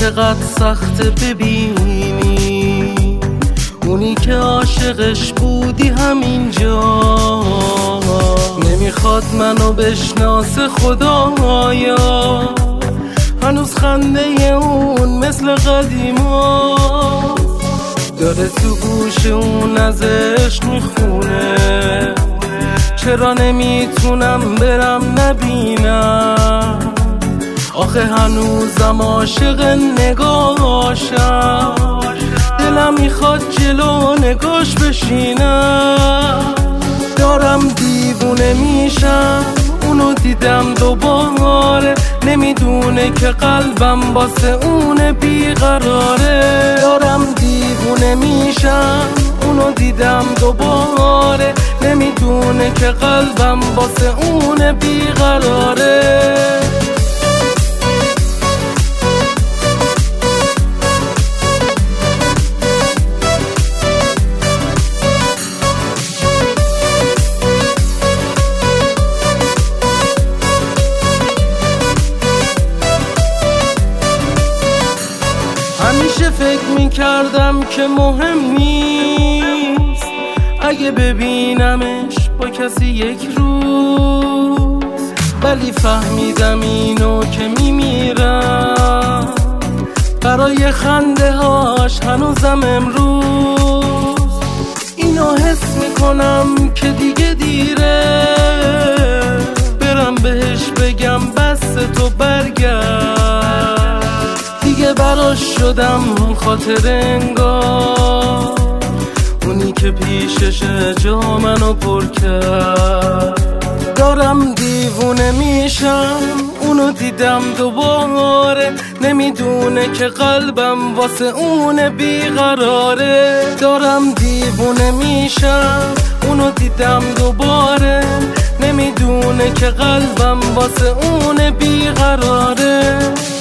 چقدر سخت ببینی اونی که عاشقش بودی همینجا نمیخواد منو بشناسه خدایا هنوز خنده اون مثل قدیما داره تو گوش اون ازش میخونه چرا نمیتونم برم نبینم آخه هنوزم عاشق نگاهاشم دلم میخواد جلو نگاش بشینم دارم دیوونه میشم اونو دیدم دوباره نمیدونه که قلبم واسه اون بیقراره دارم دیوونه میشم اونو دیدم دوباره نمیدونه که قلبم واسه اون بیقراره همیشه فکر میکردم که مهم نیست اگه ببینمش با کسی یک روز ولی فهمیدم اینو که میمیرم برای خنده هاش هنوزم امروز اینو حس میکنم که دیگه دیره برم بهش بگم بس تو برگرد دیگه براش شدم خاطر انگار اونی که پیششه جا منو پر کرد دارم دیوونه میشم اونو دیدم دوباره نمیدونه که قلبم واسه اون بیقراره دارم دیوونه میشم اونو دیدم دوباره نمیدونه که قلبم واسه اون بیقراره